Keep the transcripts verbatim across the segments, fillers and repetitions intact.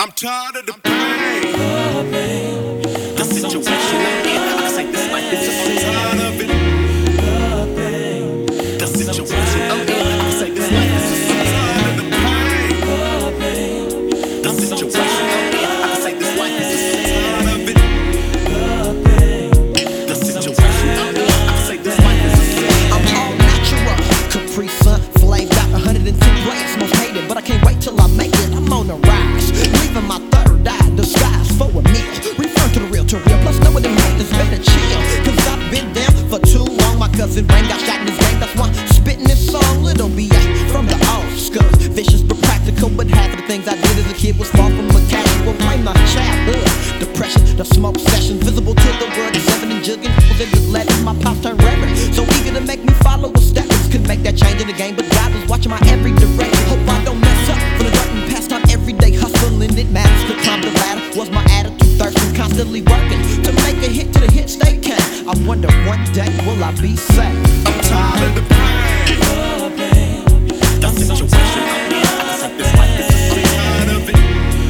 I'm tired of the pain. The situation I'm in, I can say this life is just I'm tired of it. The situation I'm in, I can say this life is just I'm tired of the pain. The situation I'm in, I can say this life is just I'm tired of it. The situation I'm in, I can say this life is just I'm all natural, Capri Sun, flamed out one hundred ten grades, most hated, but I can't wait till I make it. I'm on the rise, leaving my third eye disguised for a meal. Return to the real, to real, plus know what it means, it's better chill. Cause I've been down for too long. My cousin Rain got shot in his game, that's why I'm spitting this song. Little B A from the old school, vicious but practical. But half of the things I did as a kid was far from a casual. Blame my childhood, depression, the smoke session, visible to the world. Seven and jugging, they just letting my pops turn reverend. So eager to make me follow a step. Couldn't make that change in the game, but God was watching my every direction. Hope I don't mess up for the dirt and pastime. Every day hustling, it matters. To climb the ladder was my attitude, thirsting, constantly working to make a hit to the hits they can. I wonder one day will I be saved. I'm tired of the pain. The situation I'm in, I can say this life is just I'm tired of it.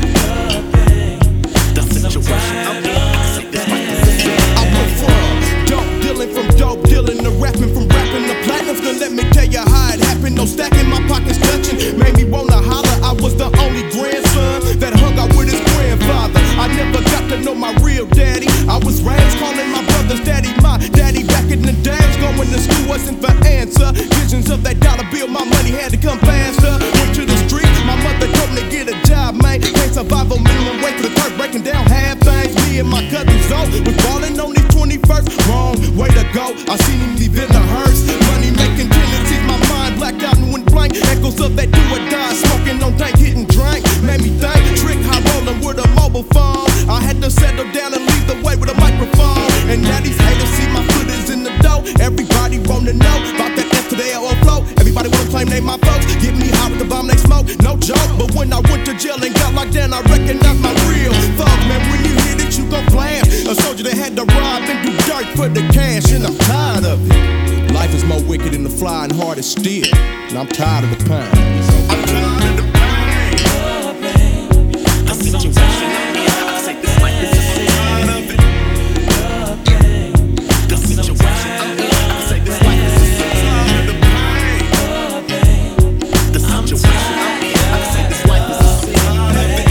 The situation I'm in, I can say this life is just I went from dope dealing, from dope dealing to rapping, from rapping to platinum. Gonna let me tell you how it happened. No stacking, my pockets touching, made me wanna holler. I was the only grandson that hung out with his grandfather. I never got to know my real daddy. I was raised calling my brothers daddy. My daddy back in the days, going to school wasn't the answer. Visions of that dollar bill, my money had to come faster. Went to the street, my mother told me to get a job, man. Can't survive on minimum wage for the turf, breaking down half things. Me and my cousin Zoe was balling on these twenty-first. Wrong way to go, I seen him leave in a hearse. Money making tendencies, my mind blacked out and went blank. Echoes of that do or die, smoking on dank, hitting drink. Made me think, trick high rolling with a mobile phone. I had to settle down and lead the way with a microphone. And now these haters see my foot is in the dough. Everybody wanna know about that F to the L O flow. Everybody wanna claim they my folks. Get me high with the bomb they smoke, no joke. But when I went to jail and got locked down, I recognized my real thug. Man, when you hit it, you gon' flash. A soldier that had to rob and do dirt for the cash, and I'm tired of it. Life is more wicked than the fly and hard as steel, and I'm tired of the pain. I'm tired of the pain. The situation I'm in, I can say this life is just I'm tired of it. The situation I'm in, I can say this life is just I'm tired of the pain. The situation I'm in, I can say this life is just I'm tired of it.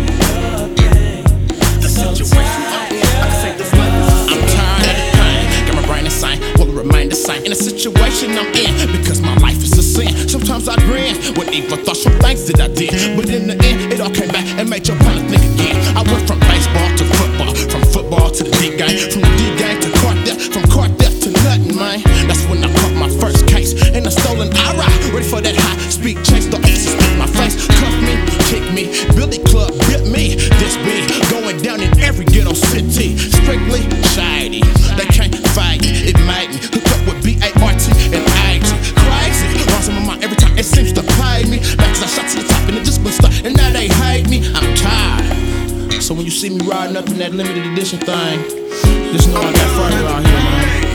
The situation I'm in, I can say this life is just I'm tired of the pain. Got my brain insane, will it remain the same in the situation I'm in? Because my life is a sin. Sometimes I grin with evil thoughts from things that I did, but in the end, it all came back and made your opponent think again. I went from baseball to football, from football to the D game, from the D game to court death, from court death to nothing, man. That's when I caught my first case in a stolen I R A. Ready for that high speed chase, the officers spit my face, cuff me, kick me, Billy Club bit me. This be going down in every ghetto city, strictly shady. They can't fight it, it made me hook up with B A R T and A T. Crazy, lost my mind every time it seems to pay me. Back till I shot to the top and it just been stuck, and now they hate me. I'm tired. So when you see me riding up in that limited edition thing, just know I got further out here, man.